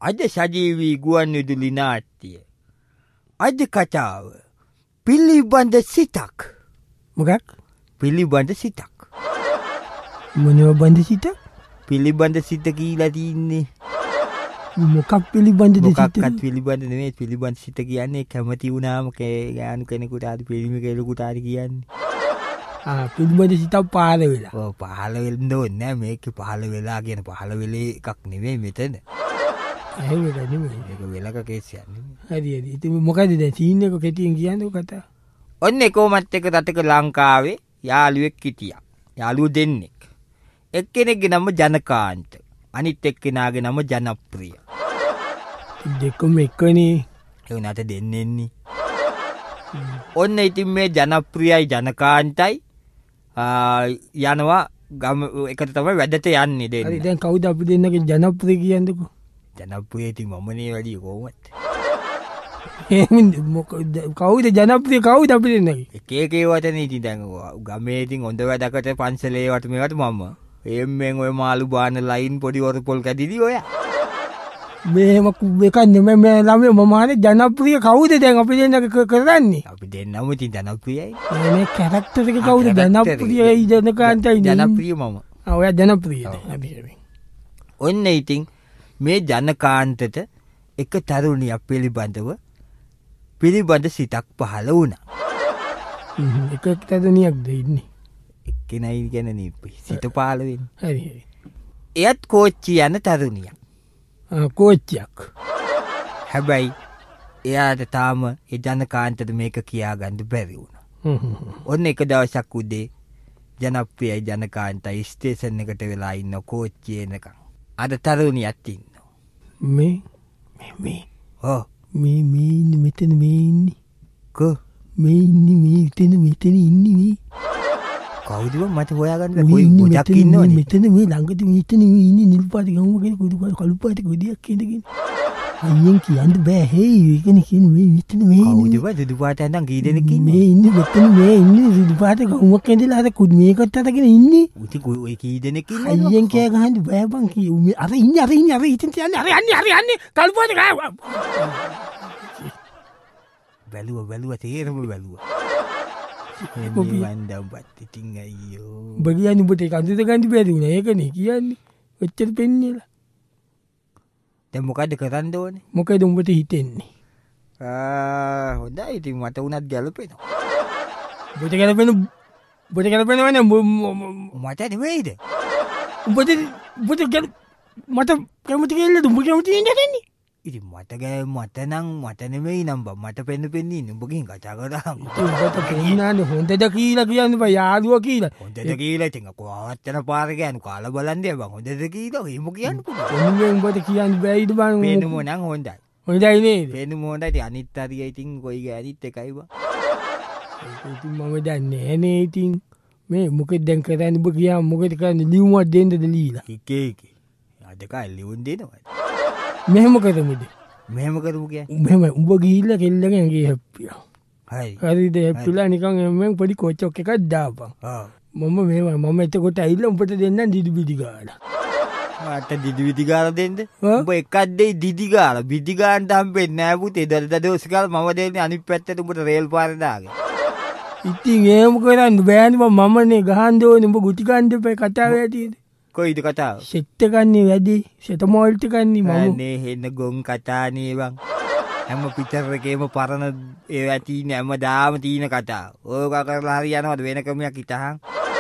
අද සජීවී ගුවන් විදුලි නාට්‍ය. අද කතාව පිළිබඳ සිතක්. මොකක්? පිළිබඳ සිතක්. මොනව බඳ සිතක්? පිළිබඳ සිත කියලා තින්නේ. මොකක් පිළිබඳද සිත? මොකක්වත් පිළිබඳ නෙමෙයි. පිළිබඳ සිත කියන්නේ කැමති වුණාම ගෑනු කෙනෙකුට ආදි පිළිමි කෙනෙකුට ආදි කියන්නේ. පිළිබඳ සිතක් පහළ වෙලා. ඔව් පහළ වෙන්න ඕනේ නෑ. මේක පහළ වෙලා කියන පහළ වෙලේ එකක් නෙමෙයි මෙතන. ඒක නෙමෙයි. ඒක වෙලක කේසයක් නෙමෙයි. හරි. ඉතින් මොකද දැන් සීන් එක කෙටියෙන් කියන්නේ කතාව? ඔන්න කොහොමත් එක රටක ලංකාවේ යාළුවෙක් හිටියා. යාළුවෝ දෙන්නෙක්. එක්කෙනෙක්ගේ නම ජනකාන්ත. අනිත් එක්කෙනාගේ නම ජනප්‍රිය. දෙකම එකනේ. ඒ උනාට දෙන්නෙන්නේ. ඔන්න ඉතින් මේ ජනප්‍රියයි ජනකාන්තයි යනවා ගම එකට තමයි වැඩට යන්නේ දෙන්න. හරි දැන් කවුද අපි දෙන්නගේ ජනප්‍රිය කියන්නකෝ? ජනප්‍රිය ඉතින් මමනේ වැඩි කොහොමද? කවුද ජනප්‍රිය කවුද අපි දෙන්නගේ? එක එක ඒවටනේ ඉතින් දැන් ගමේ ඉතින් හොඳ වැඩකට පන්සලේ වට මේවට මම එම්මෙන් ඔය මාළු බාන ලයින් පොඩි වරපොල් කැදිලි ඔය. මේම එකක් නෙමෙයි මේ ළමයි මම අහන්නේ ජනප්‍රිය කවුද දැන් අපි දෙන්නගේ කරන්නේ? අපි දෙන්නම ඉතින් ජනප්‍රියයි. මේ කැරක්ටර් එක කවුද? ජනප්‍රියයි ජනකාන්තයි. ජනප්‍රිය මම. ඔයා ජනප්‍රියද? හරි. ඔන්න ඉතින් මේ ජනකාන්තට එක තරුණියක් පිළිබඳ සිතක් පහළ වුණා. එක තරුණියක්ද ඉන්නේ? එක්කෙනයි ගැනනේ සිත පහළ වෙන්නේ. හරි. එයත් කෝච්චි යන තරුණියක්. කෝච්චියක්. හැබැයි එයාට තාම ඒ ජනකාන්තට මේක කියාගන්න බැරි වුණා. ඔන්න එක දවසක් උදේ ජනප්‍රියයි ජනකාන්තයි ස්ටේෂන් එකට වෙලා ඉන්න කෝච්චියේ එනකන්. අර තරුණියත් ඉන්නවා. මේ ඉන්නේ මෙතන මේ ඉන්නේ. මේ ඉන්නේ මෙතන ඉන්නේ මේ. කවුද මට හොයාගන්න කොයි ගොඩක් ඉන්නවනේ. මෙතන මේ ළඟට මෙතන මේ ඉන්නේ නිල් පාට ගම කෙනෙක් කළු පාට ගොඩක් ඉඳගෙන. අයියෙන් කියන්න බෑ හේ ඒකනේ කියන්නේ මේ මෙතන මේ ඉන්නේ. කවුද සුදු පාට ඇඳන් කී දෙනෙක් ඉන්නේ? මේ ඉන්නේ මෙතන මේ ඉන්නේ සුදු පාට ගමක් ඇඳලා අර කුඩු මේකට අතගෙන ඉන්නේ. උති ඔය කී දෙනෙක් ඉන්නේ? අයියෙන් කෑ ගහන්න බෑ බං කී. අර ඉන්නේ ඉතින් තියන්නේ අර යන්නේ කළු පාට ගා. බැලුවා තේරම බැලුවා. එන්නේ වන්දම් පත්තිටින් අයියෝ. ඔබ කියන්නේ ඔබට ඒක අඳුර ගන්න බැරි වුණා. ඒකනේ කියන්නේ. ඔච්චර පෙන්නේලා. දැන් මොකද්ද කරන්න ඕනේ? මොකද උඹට හිතෙන්නේ? හොඳයි ඉතින් මට උනත් ගැලපෙනවා. ඔබට ගැලපෙනවනේ මට නෙවෙයිද? ඔබට මට කැමති කියලා උඹ කැමති නේද? ඉතින් මට නෙමෙයි නම් මට පෙන්න ඉන්නේ. උඹ ගිහින් කතා කරා. උඹට පෙන්නන්නේ හොඳද කියලා කියන්න බෑ යාළුවා කියලා. හොඳද කියලා ඉතින් කොහොමවත් යන පාරේ ගෑනු කාලා බලන්නේ බං. හොඳද කියලා එහෙම කියන්න පුළුවන්. එන්නේ උඹට කියන්න බෑයිද බං. පෙන්නම නම් හොඳයි. හොඳයි නේද? පෙන්නම හොඳයි. ඉතින් අනිත් හරිය ඉතින් කොයි ගෑනිත් එකයි බං. ඉතින් මම දන්නේ නේ ඉතින් මේ මොකෙද දැන් කරන්නේ ඔබ කියන්න මොකද කරන්නේ ලියුමක් දෙන්නද ලීලා? එක. අද කාලේ ලියුම් දෙනවා. මෙහෙම කරමුද? මෙහෙම කරමු කියන්නේ. මෙහෙම උඹ ගිහිල්ලා කෙල්ලගෙන් ඇඟේ හැප්පියා. හරි. හරිද? හැප්පිලා නිකන් එම්මෙන් පොඩි කොච්චොක් එකක් දාපන්. මම එතකොට ඇවිල්ලා උඹට දෙන්නම් දිදි ගාලා. මට දිදි ගාලා දෙන්න? උඹ එකක් දෙයි දිදි ගාලා. බිදි ගාන්න හම්බෙන්නේ නෑ පුතේ. දවස් කාලා මම දෙන්නේ අනිත් පැත්තට උඹට රේල් පාරේ දාගෙන. ඉතින් එහෙම කරන්න බෑනේ මමනේ ගහන්න ඕනේ. උඹ ගුටි ගන්න දෙපේ කතාව ඇටියෙද? කොයිද කතාව? සෙට් එකන්නේ වැඩි. සෙට මෝල්ට් එකන්නේ මම. අනේ හෙන්න ගොන් කතානේ බං. හැම පිටර එකේම පරණ ඒවා තියෙන හැමදාම තියෙන කතාව. ඕක කරලා හරි යනවද වෙන ක්‍රමයක් හිතහන්?